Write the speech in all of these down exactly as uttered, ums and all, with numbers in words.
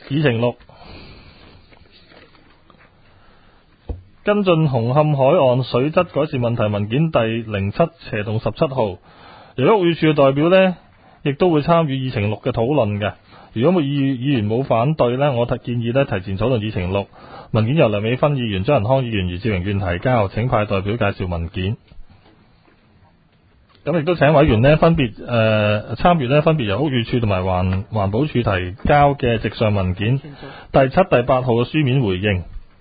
議程六，跟進紅磡海岸水質改善問題文件第零七斜同十七號。由於屋宇署嘅代表呢，亦都會參與議程六嘅討論嘅。如果冇議議員冇反對呢，我提建議呢提前討論議程六。文件由梁美芬議員、張仁康議員、余志榮議員提交，請派代表介紹文件。咁亦都請委員呢分別誒參與呢，分別由屋宇署同埋環環保署提交嘅直上文件第七、第八號嘅書面回應。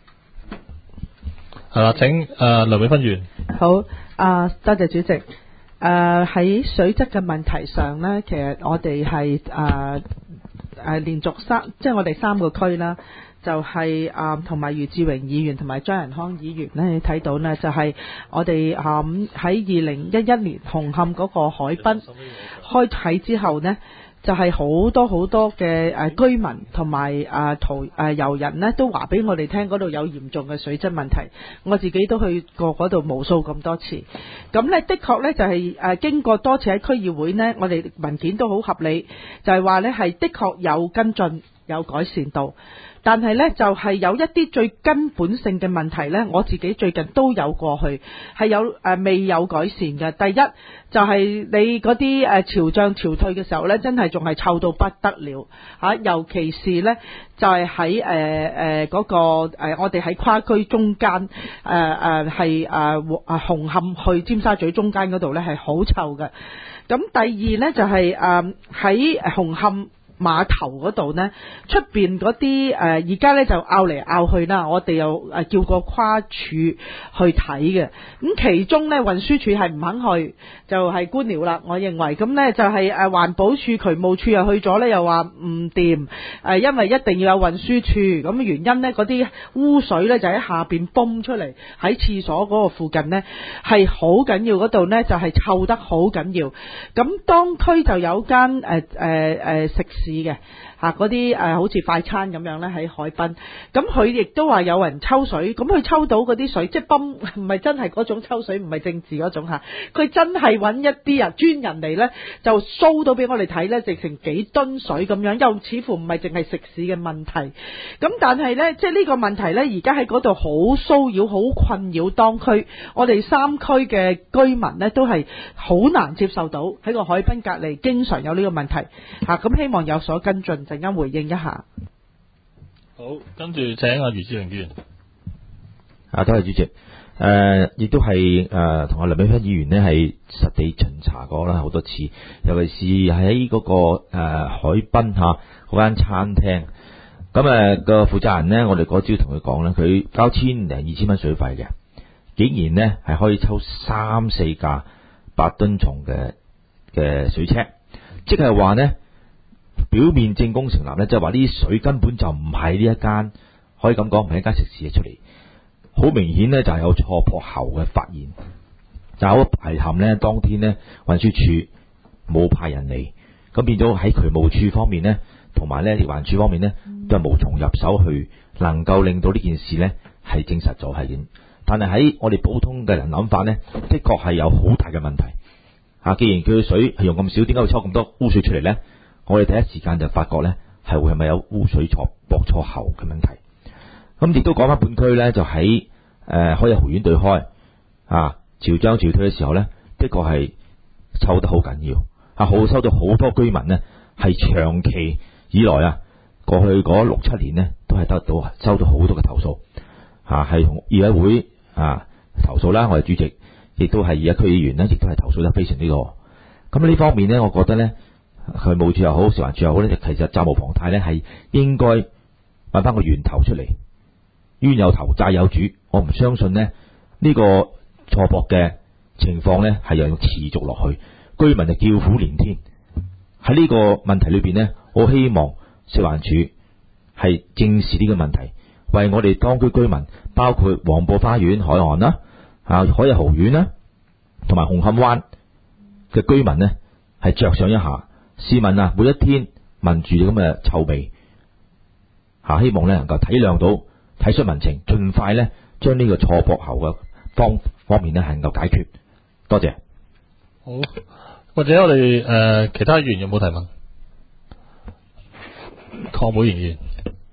係啦，請誒、呃、梁美芬議員。 好，啊、呃、多謝主席。誒、呃、喺水質嘅問題上呢，其實我哋係誒誒連續三，即係我哋三個區啦。就係啊，同埋余志榮議員同埋張仁康議員呢，你睇到呢，就係、是、我哋啊喺二零一一年紅磡嗰個海濱開啟之後呢，就係、是、好多好多嘅誒居民同埋啊途誒遊人呢，都話俾我哋聽嗰度有嚴重嘅水質問題。我自己都去過嗰度無數咁多次。咁呢，的確呢，就係誒經過多次喺區議會呢，我哋文件都好合理，就係話呢係的確有跟進有改善到。但係呢，就係有一啲最根本性嘅問題呢，我自己最近都有過去，係有誒未有改善嘅。第一就係你嗰啲誒潮漲潮退嘅時候呢，真係仲係臭到不得了嚇，尤其是呢，就係喺誒誒嗰個誒我哋喺跨區中間誒誒係誒誒紅磡去尖沙咀中間嗰度呢係好臭嘅。咁第二呢，就係誒喺紅磡碼頭嗰度呢，出邊嗰啲誒而家呢就拗嚟拗去啦，我哋又誒叫過跨處去睇嘅，咁其中呢，運輸署係唔肯去，就係、是、官僚啦。我認為咁呢，就係誒環保署、渠務署又去咗呢，又話唔掂誒，因為一定要有運輸署，咁原因呢，嗰啲污水呢就喺下邊泵出嚟，喺廁所嗰個附近呢，係好緊要，嗰度呢就係臭得好緊要。咁當區就有間誒誒誒食肆嘅嚇，嗰啲誒好似快餐咁樣咧喺海濱，咁佢亦都話有人抽水，咁佢抽到嗰啲水，即係泵，唔係真係嗰種抽水，唔係政治嗰種嚇，佢真係揾一啲人專人嚟咧，就 show 到俾我哋睇咧，直成幾噸水咁樣，又似乎唔係淨係食肆嘅問題，咁但係咧，即係呢個問題咧，而家喺嗰度好騷擾、好困擾當區，我哋三區嘅居民咧都係好難接受到喺個海濱隔離經常有呢個問題嚇，咁希望有有所跟進，陣間回應一下。 好，跟住請阿余志榮議員。 啊，多謝主席。誒、呃，亦都係誒同阿梁美芬議員呢係實地巡查過啦，好多次。尤其是喺嗰、那個誒、呃、海濱嚇嗰間餐廳。咁誒個負責人呢，我哋嗰朝同佢講咧，佢交千零二千蚊水費嘅，竟然呢係可以抽三四架八噸重嘅嘅水車，即係話呢。表面證供成立呢，即係話呢啲水根本就唔係呢一間，可以咁講唔係一間食肆嘅出嚟，好明顯呢，就係有錯駁喉嘅發現。就好遺憾呢，當天呢，運輸署冇派人嚟，咁變咗喺渠務處方面呢，同埋呢環署方面呢，都係無從入手去能夠令到呢件事呢係證實咗係點。但係喺我哋普通嘅人諗法呢，的確係有好大嘅問題。啊，既然佢嘅水係用咁少，點解會抽咁多污水出嚟呢？我哋第一時間就發覺呢係會係咪有污水錯駁錯喉嘅問題。咁亦都講翻本區呢，就喺誒、呃、海逸豪苑對開啊，潮漲潮退嘅時候呢，的確係臭得好緊要啊，好收到好多居民呢係長期以來啊，過去嗰六七年呢都係得到收到好多嘅投訴啊，係同議會會啊投訴啦，我哋主席亦都係而家區議員呢，亦都係投訴得非常之多。咁呢方面呢，我覺得呢。佢冇處又好，食環處又好咧，其實責無旁貸咧，係應該揾翻個源頭出嚟。冤有頭，債有主。我唔相信呢呢、這個錯駁嘅情況呢係又要持續落去，居民就叫苦連天。喺呢個問題裏邊呢，我希望食環署係正視呢個問題，為我哋當區居民，包括黃埔花園海岸啦、啊海逸豪苑啦，同埋紅磡灣嘅居民呢，係着想一下。試問啊，每一天聞住咁嘅臭味，吓希望咧能夠體諒到體恤民情，盡快咧將呢個錯駁喉嘅方方面咧係能夠解決。多謝。 好，或者我哋誒、呃、其他議員有冇提問？鄺美賢議員。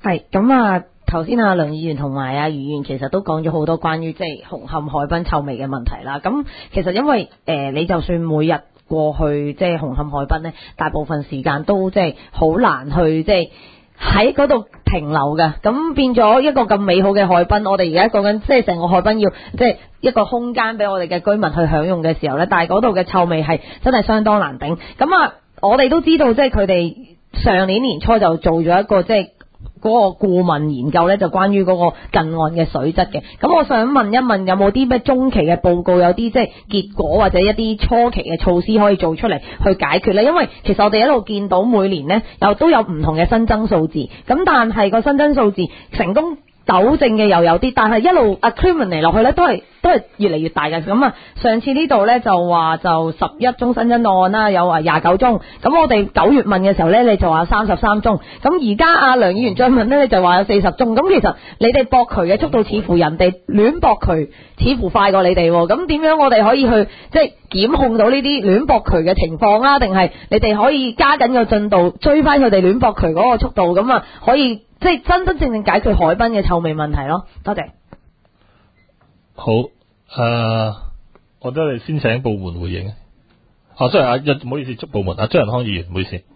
係咁啊，頭先阿梁議員同埋阿余議員其實都講咗好多關於即係紅磡海濱臭味嘅問題啦。咁其實因為誒、呃，你就算每日過去即係紅磡海濱呢，大部分時間都即係好難去即係喺嗰度停留嘅。咁變咗一個咁美好嘅海濱，我哋而家講緊即係成個海濱要即係一個空間俾我哋嘅居民去享用嘅時候呢，但係嗰度嘅臭味係真係相當難頂。咁啊，我哋都知道即係佢哋上年年初就做咗一個即係嗰個顧問研究呢，就關於嗰個近岸嘅水質嘅。咁我想問一問，有冇啲咩中期嘅報告，有啲即係結果或者一啲初期嘅措施可以做出嚟去解決呢？因為其實我哋一路見到每年呢，又都有唔同嘅新增數字，咁但係個新增數字成功糾正嘅又有啲，但係一路 accumulate 落去呢，都係都係越嚟越大嘅。咁啊，上次呢度呢，就話就十一宗新增案啦，有啊廿九宗。咁我哋九月問嘅時候呢，你就話三十三宗。咁而家阿梁議員再問呢，你就話有四十宗。咁其實你哋駁渠嘅速度似乎人哋亂駁渠似乎快過你哋喎。咁點樣我哋可以去即係檢控到呢啲亂駁渠嘅情況啊？定係你哋可以加緊個進度追翻佢哋亂駁渠嗰個速度，咁啊可以即係真真正正解決海濱嘅臭味問題咯？多謝。 好，誒、呃，我哋嚟先請部門回應。啊，雖然啊，唔好意思，捉部門啊，張仁康議員，唔好意思。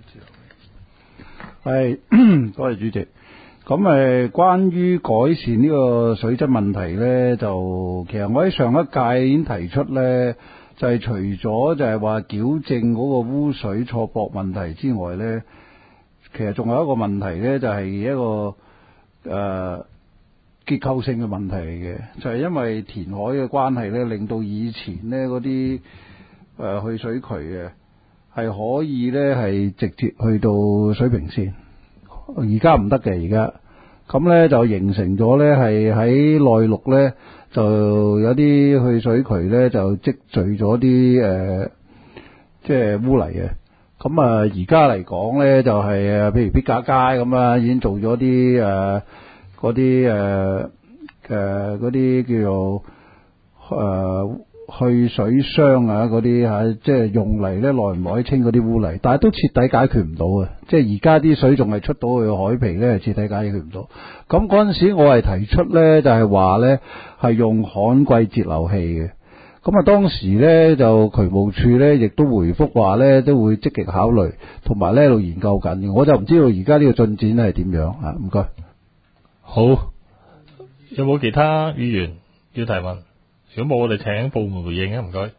係，多謝主席。咁誒，關於改善呢個水質問題呢，就其實我喺上一屆已經提出呢，就係、是、除咗就係話矯正嗰個污水錯駁問題之外呢，其實仲有一個問題呢，就係、是、一個誒、呃、結構性嘅問題嚟嘅，就係、是、因為填海嘅關係呢，令到以前呢嗰啲誒去水渠嘅係可以呢係直接去到水平線。而家唔得嘅，而家咁呢就形成咗呢係喺內陸呢就有啲去水渠呢就積聚咗啲誒即係污泥嘅。咁啊而家嚟講呢就係、是、誒譬如必架街咁啊，已經做咗啲誒嗰啲誒誒嗰啲叫做誒。呃去水箱啊嗰啲吓，即係用嚟咧耐唔耐清嗰啲污泥，但係都徹底解決唔到啊！即係而家啲水仲係出到去海皮咧，徹底解決唔到。咁嗰陣時我係提出咧，就係話咧係用旱季截流器嘅。咁啊當時咧就渠務處咧亦都回覆話咧都會積極考慮，同埋咧喺度研究緊。我就唔知道而家呢個進展咧係點樣啊？唔該。 好，有冇其他議員要提問？如果冇，我哋請部門回應啊，唔該。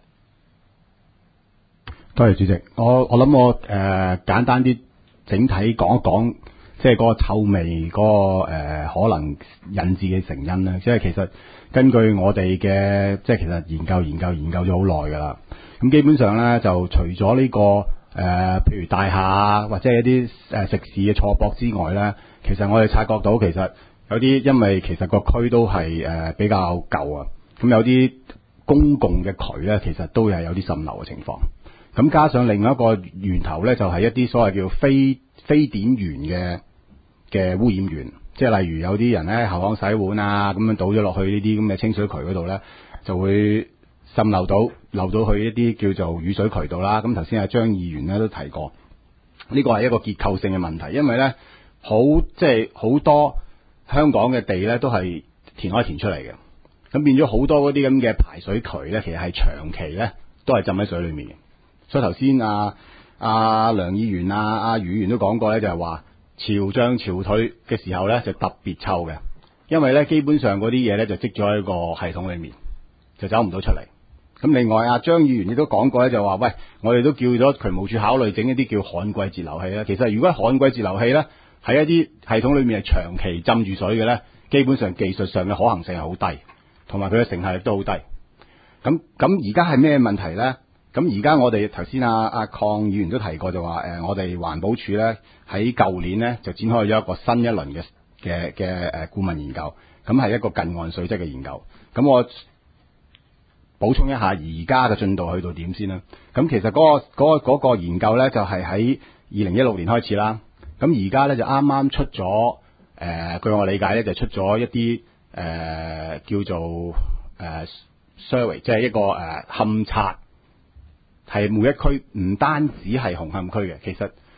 多謝主席，我我諗我誒、呃、簡單啲整體講一講，即係嗰個臭味嗰、那個誒、呃、可能引致嘅成因咧。即係其實根據我哋嘅即係其實研究研究研究咗好耐㗎啦。咁基本上咧就除咗呢、這個誒、呃、譬如大廈啊或者一啲誒食肆嘅錯駁之外咧，其實我哋察覺到其實有啲因為其實個區都係誒、呃、比較舊啊。咁有啲公共嘅渠咧，其實都係有啲滲漏嘅情況。咁加上另外一個源頭咧，就係、是、一啲所謂叫非非碘源嘅嘅污染源，即係例如有啲人咧後巷洗碗啊，咁樣倒咗落去呢啲咁嘅清水渠嗰度咧，就會滲漏到漏到去一啲叫做雨水渠道啦。咁頭先阿張議員咧都提過，呢個係一個結構性嘅問題，因為咧好即係好多香港嘅地咧都係填海填出嚟嘅。咁變咗好多嗰啲咁嘅排水渠咧，其實係長期咧都係浸喺水裏面嘅。所以頭先阿阿梁議員啊、阿余議員都講過咧，就係話潮漲潮退嘅時候咧就特別臭嘅，因為咧基本上嗰啲嘢咧就積咗喺個系統裏面，就走唔到出嚟。咁另外阿張議員亦都講過咧，就話喂，我哋都叫咗渠務處考慮整一啲叫旱季截流器啦。其實如果旱季截流器咧喺一啲系統裏面係長期浸住水嘅咧，基本上技術上嘅可行性係好低。同埋佢嘅成效率都好低，咁咁而家係咩問題咧？咁而家我哋頭先阿阿鄺議員都提過就話，誒、呃、我哋環保署咧喺舊年咧就展開咗一個新一輪嘅嘅嘅誒顧問研究，咁係一個近岸水質嘅研究。咁我補充一下而家嘅進度去到點先啦。咁其實嗰、嗰個嗰、嗰個嗰個研究咧就係喺二零一六年開始啦。咁而家咧就啱啱出咗，誒、呃、據我理解咧就出咗一啲。誒、呃、叫做誒、呃、survey，即係一個誒勘測，係、呃、每一區唔單止係紅磡區嘅，其實誒、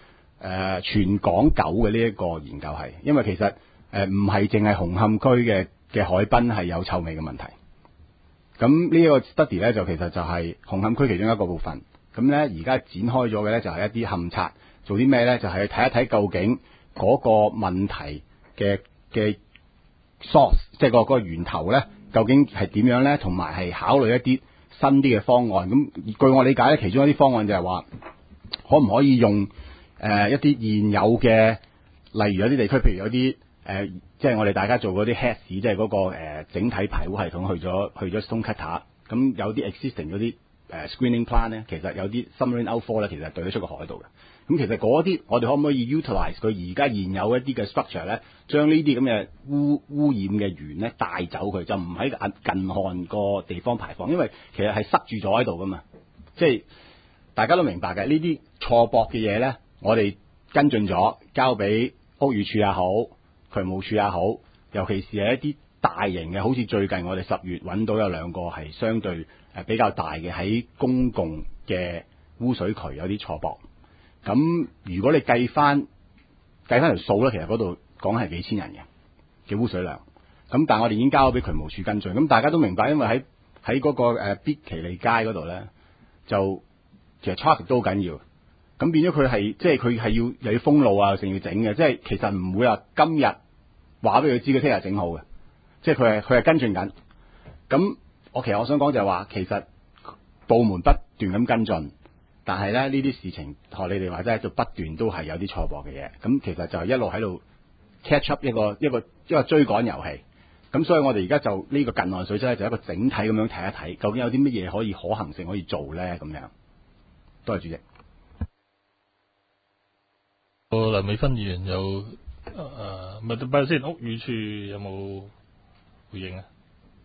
呃、全港九嘅呢一個研究係，因為其實誒唔係淨係紅磡區嘅嘅海濱係有臭味嘅問題。咁呢一個 study 咧就其實就係紅磡區其中一個部分。咁咧而家展開咗嘅咧就係一啲勘測，做啲咩咧？就係睇一睇究竟嗰個問題嘅嘅 source， 即係個嗰個源頭咧，究竟係點樣咧？同埋係考慮一啲新啲嘅方案。咁據我理解咧，其中一啲方案就係話，可唔可以用誒、呃、一啲現有嘅，例如有啲地區，譬如有啲誒、呃，即係我哋大家做嗰啲 H E S， 即係嗰、那個、呃、整體排污系統去咗去咗 stone cutter， 咁有啲 existing 嗰啲誒 screening plan 咧，其實有啲 submarine outfall 咧，其實係對得出個海度嘅。咁其實嗰啲我哋可唔可以 utilize 佢而家現有一啲嘅 structure 咧，將呢啲咁嘅污污染嘅源咧帶走佢，就唔喺近岸個地方排放，因為其實係塞住咗喺度噶嘛。即係大家都明白嘅，呢啲錯駁嘅嘢咧，我哋跟進咗，交俾屋宇署也好，渠務署也好，尤其是係一啲大型嘅，好似最近我哋十月揾到有兩個係相對誒比較大嘅喺公共嘅污水渠有啲錯駁。咁如果你計翻計翻條數咧，其實嗰度講係幾千人嘅嘅污水量。咁但係我哋已經交咗俾渠務署跟進。咁大家都明白，因為喺喺嗰個誒必奇利街嗰度咧，就其實 traffic 都好緊要。咁變咗佢係即係佢係要又要封路啊，成要整嘅。即係其實唔會話今日話俾佢知，佢聽日整好嘅。即係佢係佢係跟進緊。咁我其實我想講就係話，其實部門不斷咁跟進。但係咧，呢啲事情學你哋話齋，就不斷都係有啲錯駁嘅嘢。咁其實就係一路喺度 catch up 一個一個一個追趕遊戲。咁所以我哋而家就呢個近岸水質咧，就一個整體咁樣睇一睇，究竟有啲乜嘢可以可行性可以做咧？咁樣。多謝主席。 個梁美芬議員有誒，咪等下先，屋宇署有冇回應啊？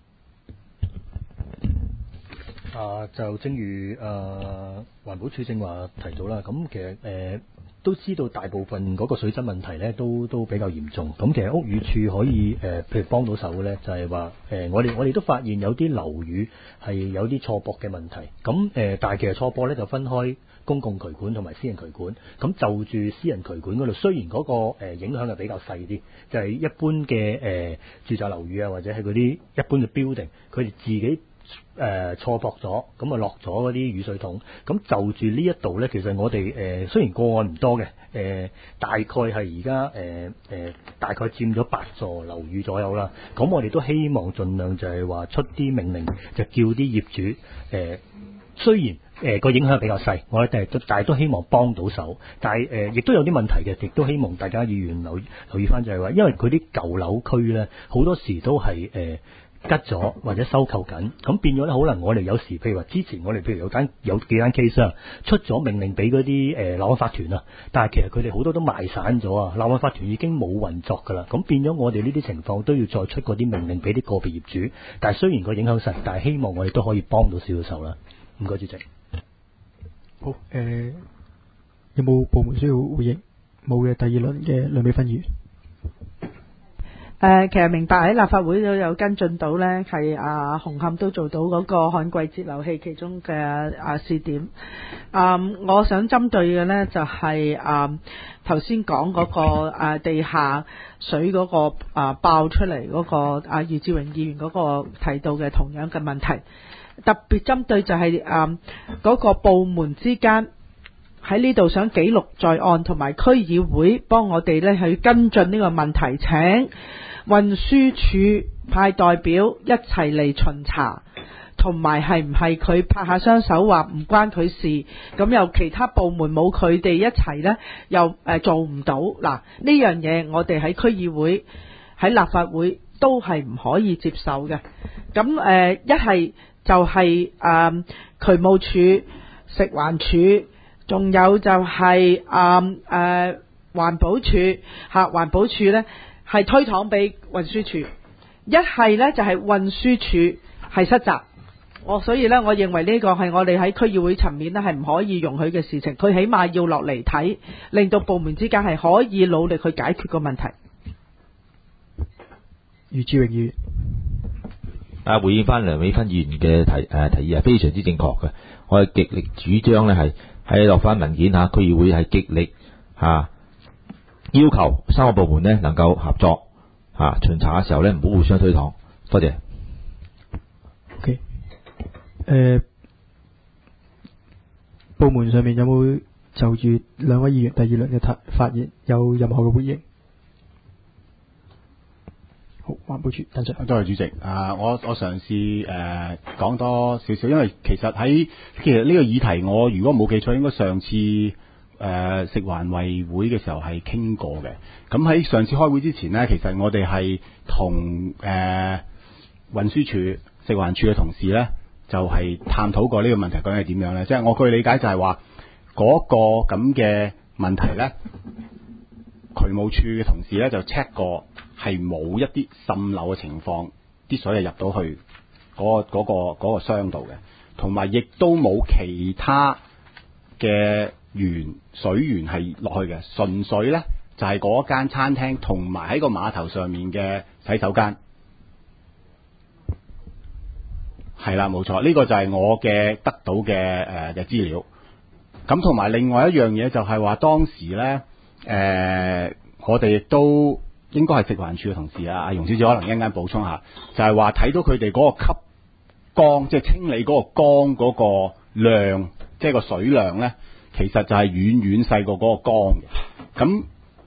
啊，就正如誒、呃、環保署正話提到啦，咁其實誒、呃、都知道大部分嗰個水質問題咧都都比較嚴重。咁其實屋宇署可以誒、呃，譬如幫到手嘅咧，就係話誒，我哋我哋都發現有啲樓宇係有啲錯駁嘅問題。咁誒、呃，但係其實錯駁咧就分開公共渠管同埋私人渠管。咁就住私人渠管嗰度，雖然嗰、那個誒、呃、影響係比較細啲，就係、是、一般嘅誒、呃、住宅樓宇啊，或者係嗰啲一般嘅 building，佢哋自己。誒、呃、錯駁咗，咁啊落咗嗰啲雨水桶，咁就住呢一度呢，其實我哋誒、呃、雖然個案唔多嘅，誒、呃、大概係而家誒誒大概佔咗八座樓宇左右啦。咁我哋都希望盡量就係話出啲命令，就叫啲業主誒、呃，雖然誒個、呃、影響比較細，我哋都但係都希望幫到手，但係誒亦都有啲問題嘅，亦都希望大家議員留留意翻就係話，因為佢啲舊樓區呢，好多時都係誒。呃吉咗或者收購緊，咁變咗咧，可能我哋有時，譬如話之前我哋譬如有間有幾間 case 啊，出咗命令俾嗰啲誒樓宇法團啊，但係其實佢哋好多都賣散咗啊，樓宇法團已經冇運作㗎啦，咁變咗我哋呢啲情況都要再出嗰啲命令俾啲個別業主，但係雖然個影響細，但係希望我哋都可以幫到少少手啦。唔該，主席。 好，誒、呃、有冇部門需要回應？冇嘅，第二輪嘅梁美芬議員。 誒、呃，其實明白喺立法會都有跟進到呢，係啊紅磡都做到嗰個旱季節流器其中嘅啊試點。啊、嗯，我想針對嘅呢，就係啊頭先講嗰個啊地下水嗰、嗰個啊爆出嚟嗰、嗰個啊余志榮議員嗰個提到嘅同樣嘅問題，特別針對就係啊嗰個部門之間。喺呢度想記錄在案，同埋區議會幫我哋呢去跟進呢個問題，請運輸署派代表一齊嚟巡查，同埋係唔係佢拍下雙手話唔關佢事，咁又其他部門冇佢哋一齊呢，又誒做唔到。嗱，呢樣嘢我哋喺區議會喺立法會都係唔可以接受嘅。咁誒一係就係誒渠務署、食環署。仲有就係誒誒環保署嚇，環保署呢係推搪俾運輸署，一係呢就係運輸署係失責。我所以呢，我認為呢個係我哋喺區議會層面呢係唔可以容許嘅事情。佢起碼要落嚟睇，令到部門之間係可以努力去解決個問題。 余志榮議員， 啊，回應翻梁美芬議員嘅提誒、呃、提議係非常之正確嘅，我係極力主張呢係。喺落翻文件嚇，區議會係極力吓、啊，要求三個部門呢能夠合作吓、啊，巡查嘅時候呢唔好互相推搪。多謝。 OK， 誒、呃，部門上面有冇就住兩位議員第二輪嘅發言有任何嘅回應？好，環保署鄧 Sir。 多謝主席。啊，我我嘗試誒講多少少，因為其實喺其實呢個議題，我如果冇記錯，應該上次誒、呃、食環委會嘅時候係傾過嘅。咁喺上次開會之前呢，其實我哋係同誒運輸署、食環署嘅同事呢，就係、是、探討過呢個問題究竟係點樣呢？即、就、係、是、我據理解就係話嗰個咁嘅問題呢，渠務處嘅同事呢就 check 過。係冇一啲滲漏嘅情況，啲水係入到去嗰、嗰個嗰、嗰個嗰個箱度嘅，同埋亦都冇其他嘅源水源係落去嘅，純粹呢就係嗰間餐廳同埋喺個碼頭上面嘅洗手間。係啦，冇錯，呢、呢個就係我嘅得到嘅誒嘅資料。咁同埋另外一樣嘢就係話當時呢，誒、呃、我哋亦都。應該係食環署嘅同事啊，阿容小姐可能一陣間補充下，就係話睇到佢哋嗰個吸缸，即係清理嗰個缸嗰個量，即係個水量咧，其實就係遠遠細過嗰個缸嘅。咁誒、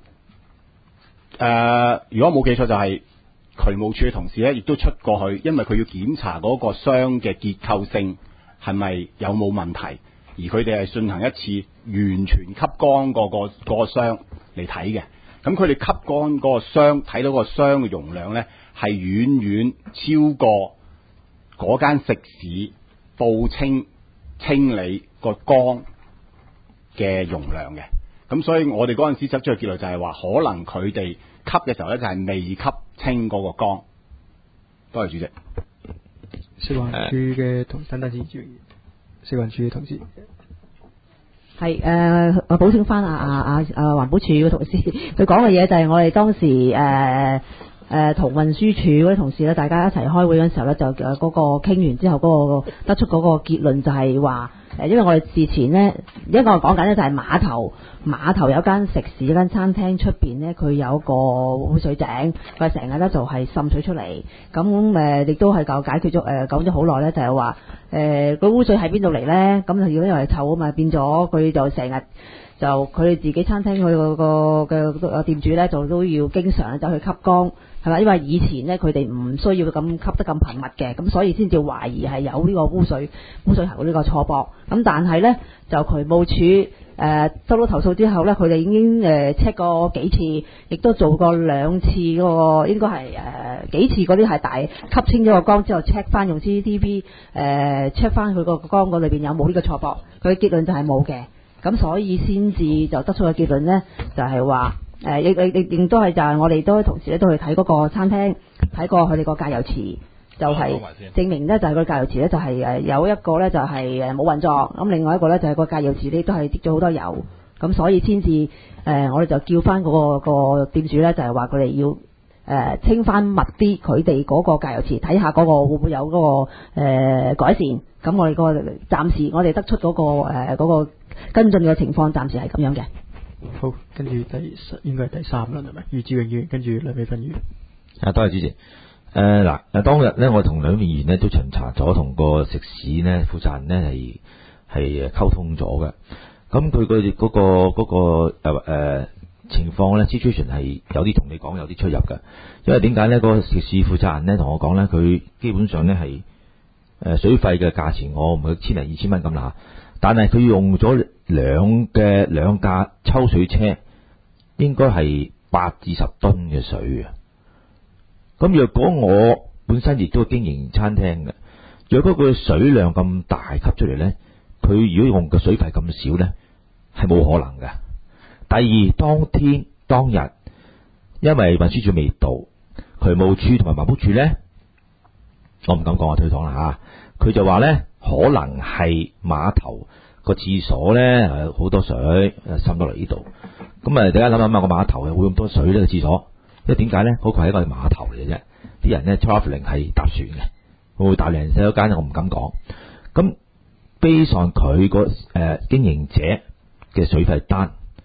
呃，如果冇記錯，就係渠務處嘅同事咧，亦都出過去，因為佢要檢查嗰個箱嘅結構性係咪有冇問題，而佢哋係進行一次完全吸乾嗰個嗰個箱嚟睇嘅。咁佢哋吸乾嗰個箱，睇到個箱嘅容量呢，係遠遠超過嗰間食肆報稱清理個缸嘅容量嘅。咁所以我哋嗰陣時得出嘅結論就係話，可能佢哋吸嘅時候呢，就係未吸清嗰個缸。多謝主席。 食環署嘅同等等先注意，食環署嘅同事。 係誒，我補充翻啊啊啊啊環保署嘅同事，佢講嘅嘢就係我哋當時誒誒同運輸署嗰啲同事咧，大家一齊開會嗰陣時候咧，就誒嗰個傾完之後，嗰個得出嗰個結論就係話誒，因為我哋事前呢，一個講緊呢就係碼頭碼頭有間食肆、間餐廳出邊呢，佢有個污水井，佢成日咧就係滲水出嚟，咁誒亦都係夠解決咗誒講咗好耐咧，就係話。誒個、呃、污水喺邊度嚟呢？咁就如果因為臭啊嘛，變咗佢就成日就佢哋自己餐廳佢個嘅店主呢，就都要經常走去吸缸，係咪？因為以前呢，佢哋唔需要咁吸得咁頻密嘅，咁所以先至懷疑係有呢個污水污水喉呢個錯駁。咁但係呢，就渠務署誒收到投訴之後呢，佢哋已經誒 check 過幾次，亦都做過兩次嗰個應該係誒、呃、幾次嗰啲係大吸清咗個缸之後 check 翻用 C C T V 誒 check 翻佢個缸個裏邊有冇呢個錯駁，佢嘅結論就係冇嘅。咁所以先至就得出嘅結論呢，就係話誒亦亦亦都係就係我哋都同時咧都去睇嗰個餐廳，睇過佢哋個隔油池。就係證明咧，就係個隔油池咧，就係誒有一個咧就係誒冇運作，咁另外一個咧就係個隔油池咧都係滴咗好多油，咁所以先至誒我哋就叫翻嗰個個店主咧，就係話佢哋要誒清翻密啲佢哋嗰個隔油池，睇下嗰個會唔會有嗰個誒改善。咁我哋個暫時我哋得出嗰個誒嗰個跟進嘅情況，暫時係咁樣嘅。 好，跟住第應該係第三輪係咪？余志榮議員，跟住梁美芬議員。 啊，多謝主席。誒嗱，誒當日咧，我同兩位議員咧都巡查咗，同個食肆咧負責人咧係係溝通咗嘅。咁佢個嗰個嗰個誒誒情況咧 situation 係有啲同你講有啲出入嘅。因為點解咧？嗰個食肆負責人咧同我講咧，佢基本上咧係誒水費嘅價錢，我唔係千零二千蚊咁啦，但係佢用咗兩嘅兩架抽水車，應該係八至十噸嘅水啊。咁若果我本身亦都經營餐廳嘅，若果佢水量咁大吸出嚟呢，佢如果用嘅水費咁少呢，係冇可能嘅。第二，當天當日，因為運輸署未到，渠務處同埋環保處呢，我唔敢講我推搪啦吓，佢就話呢，可能係碼頭個廁所呢，好多水滲到嚟呢度。咁啊，大家諗諗下個碼頭又會咁多水呢個廁所？因為點解咧？嗰個係一個碼頭嚟嘅啫，啲人咧 travelling 係搭船嘅，會唔會大量洗手間我唔敢講。咁 based on佢個誒經營者嘅水費單，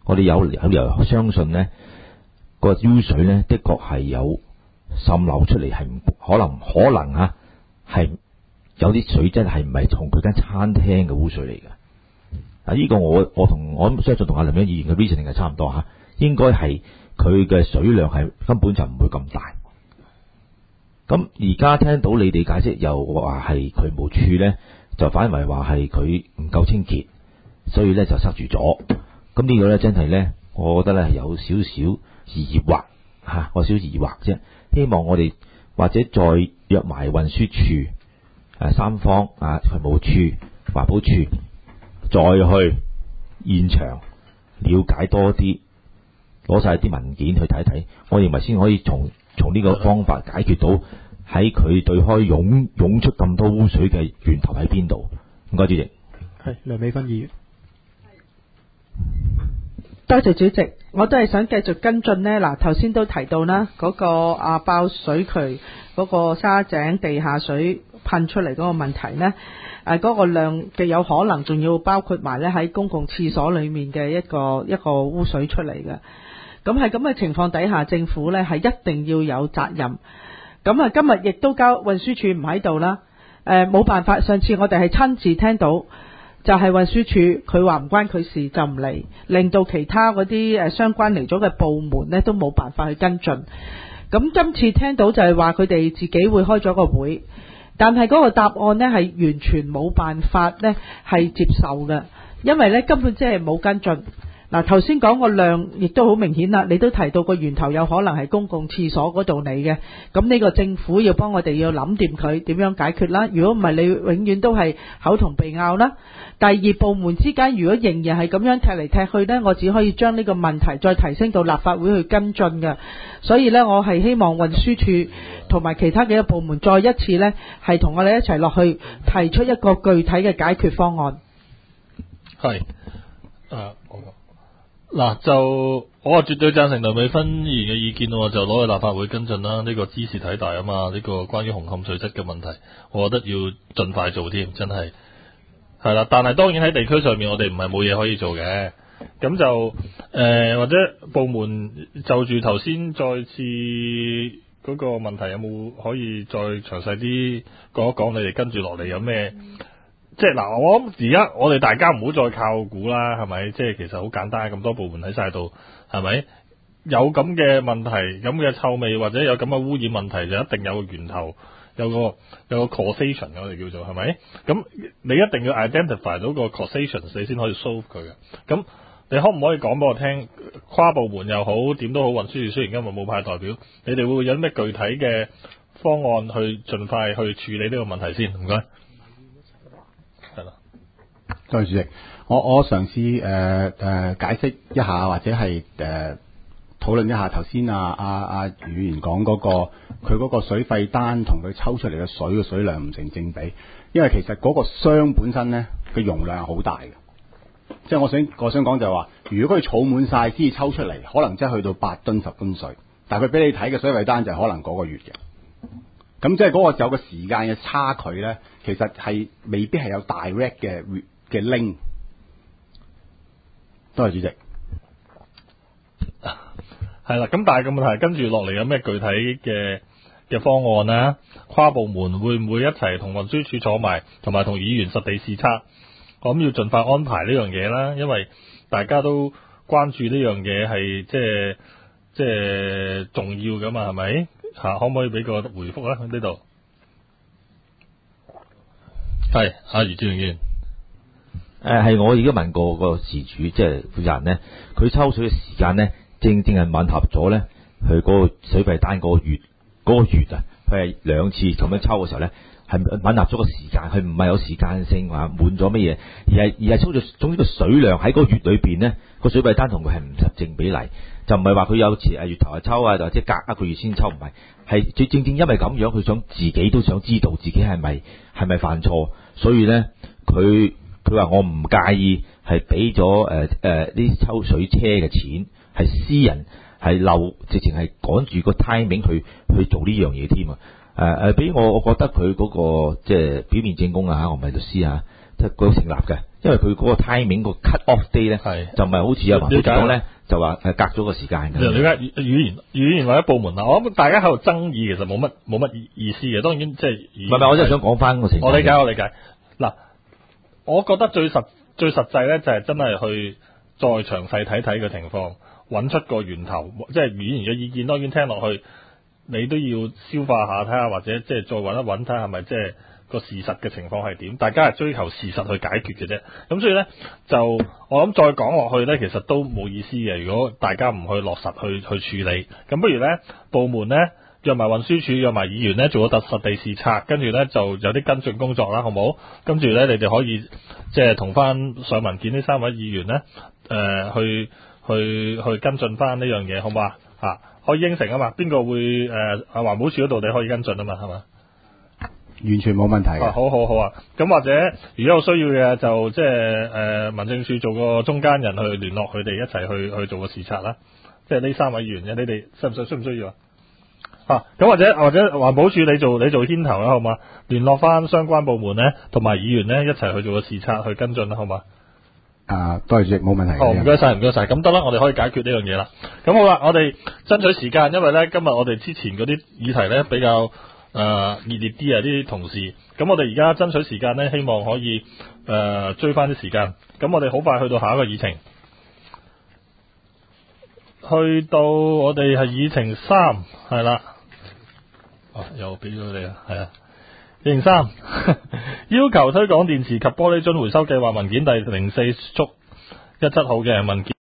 我哋有有理由相信呢個污水呢，的確係有滲漏出嚟，係唔可能可能嚇係有啲水質係唔係從佢間餐廳嘅污水嚟嘅。嗱，呢個我我同我相信同阿林欣議員嘅 reasoning 係差唔多嚇，應該係佢嘅水量係根本就唔會咁大。咁而家聽到你哋解釋又話係渠務處呢，就反為話係佢唔夠清潔，所以呢就塞住咗。咁呢個呢，真係呢，我覺得呢係有少少疑惑嚇，我少少疑惑啫。希望我哋或者再約埋運輸處誒三方啊，渠務處、環保處，再去現場了解多啲，攞晒啲文件去睇睇，我認為先可以從從呢個方法解決到喺佢對開湧湧出咁多污水嘅源頭喺邊度。唔該，主席。 係梁美芬議員。 多謝主席，我都係想繼續跟進呢。嗱，頭先都提到啦，嗰、嗰個啊爆水渠嗰個沙井地下水噴出嚟嗰個問題呢，誒、嗰、嗰個量嘅有可能仲要包括埋咧喺公共廁所裡面嘅一個一個污水出嚟嘅。咁喺咁嘅情況底下，政府呢係一定要有責任。咁啊，今日亦都交運輸署唔喺度啦，誒冇辦法。上次我哋係親自聽到。就係運輸署佢話唔關佢事就唔嚟，令到其他嗰啲誒相關嚟咗嘅部門呢都冇辦法去跟進。咁今次聽到就係話佢哋自己會開咗個會，但係嗰個答案呢係完全冇辦法呢係接受嘅，因為呢根本即係冇跟進。嗱，頭先講個量亦都好明顯啦，你都提到個源頭有可能係公共廁所嗰度嚟嘅，咁呢個政府要幫我哋要諗掂佢點樣解決啦。如果唔係，你永遠都係口同鼻拗啦。第二，部門之間如果仍然係咁樣踢嚟踢去呢，我只可以將呢個問題再提升到立法會去跟進嘅。所以呢，我係希望運輸署同埋其他幾個部門再一次呢，係同我哋一齊落去提出一個具體嘅解決方案。 係，誒，嗱，就我絕對贊成梁美芬議員嘅意見，我就攞去立法會跟進啦。呢個茲事體大啊嘛，呢個關於紅磡水質嘅問題，我覺得要盡快做添，真係係啦。但係當然喺地區上面，我哋唔係冇嘢可以做嘅。咁就誒、呃、或者部門就住頭先再次嗰個問題，有冇可以再詳細啲講一講？你哋跟住落嚟有咩？即係嗱，我諗而家我哋大家唔好再靠估啦，係咪？即係其實好簡單，咁多部門喺晒度，係咪？有咁嘅問題，咁嘅臭味或者有咁嘅污染問題，就一定有個源頭，有個有個 causation， 我哋叫做係咪？咁你一定要 identify 到個 causation， 你先可以 solve 佢嘅。咁你可唔可以講俾我聽？跨部門又好，點都好，運輸署雖然今日冇派代表，你哋會唔會有咩具體嘅方案去盡快去處理呢個問題先？唔該。係啦， 多謝主席。我我嘗試誒誒解釋一下，或者係誒討論一下頭先啊啊啊余議員講嗰個佢嗰個水費單同佢抽出嚟嘅水嘅水量唔成正比，因為其實嗰個箱本身咧嘅容量係好大嘅。即係我想我想講就係話，如果佢儲滿晒先至抽出嚟，可能真係去到八噸十噸水，但係佢俾你睇嘅水費單就係可能嗰個月嘅。咁即係嗰個有個時間嘅差距咧，其實係未必係有 direct 嘅嘅 link。多謝主席。 係啦，咁但係個問題跟住落嚟有咩具體嘅嘅方案呢？跨部門會唔會一齊同運輸署坐埋，同埋同議員實地視察？我諗要盡快安排呢樣嘢啦，因為大家都關注呢樣嘢係即係即係重要噶嘛，係咪？吓，可唔可以俾個回覆咧？喺呢度係阿余志榮議員。 誒，係我已經問過個事主，即係負責人咧，佢抽水嘅時間咧，正正係吻合咗咧，佢嗰個水費單嗰個月嗰、嗰個月啊，佢係兩次咁樣抽嘅時候咧，係吻合咗個時間，佢唔係有時間性話滿咗乜嘢，而係而係抽咗總之個水量喺嗰個月裏邊咧，個水費單同佢係唔成正比例，就唔係話佢有時誒月頭係抽啊，或者隔一個月先抽，唔係，係最正正因為咁樣，佢想自己都想知道自己係咪係咪犯錯，所以咧佢。佢話我唔介意係俾咗誒誒啲抽水車嘅錢，係私人係漏，直情係趕住個 timing 去去做呢樣嘢添啊！誒誒，俾我我覺得佢嗰、嗰個即係表面證供啊，我唔係律師啊，即係佢成立嘅， 因為佢嗰個 timing 個 cut off day 咧， 係就唔係好似阿環保署講咧，就話誒隔咗個時間嘅。 了解語語言語言或者部門啊，我諗大家喺度爭議，其實冇乜冇乜意意思嘅。當然即係唔係唔係，我真係想講翻個情況。 我理解我理解。嗱，我覺得最實最實際咧，就係真係去再詳細睇睇個情況，揾出個源頭，即係語言嘅意見。當然聽落去，你都要消化下睇下，或者即係再揾一揾睇下係咪即係個事實嘅情況係點。大家係追求事實去解決嘅啫。咁所以咧，就我諗再講落去咧，其實都冇意思嘅。如果大家唔去落實去去處理，咁不如咧部門咧約埋運輸署、約埋議員咧做個特實地視察，跟住咧就有啲跟進工作啦，好冇？跟住咧你哋可以即係同翻上文件呢三位議員咧，誒、呃、去去去跟進翻呢樣嘢，好唔好啊？嚇，可以應承啊嘛？邊個會誒啊環保署嗰度你可以跟進啊嘛？係嘛？ 完全冇問題嘅。 啊，好好好啊！咁或者如果有需要嘅，就即係誒民政處做個中間人去聯絡佢哋一齊去去做個視察啦。即係呢三位議員嘅，你哋需唔需需唔需要啊？啊，咁或者或者環保署你做你做牽頭啦，好嘛？聯絡翻相關部門咧，同埋議員咧一齊去做個視察去跟進啦，好嘛？ 啊，多謝主席，冇問題嘅。 好，唔該晒，唔該晒，咁得啦，我哋可以解決呢樣嘢啦。咁好啦，我哋爭取時間，因為咧今日我哋之前嗰啲議題咧比較誒熱烈啲啊，啲同事。咁我哋而家爭取時間咧，希望可以誒、呃、追翻啲時間。咁我哋好快去到下一個議程，去到我哋係議程三，係啦。哦，又俾咗你啊，係啊。議程三要求推廣電池及玻璃樽回收計劃文件第零四速一七號嘅文件。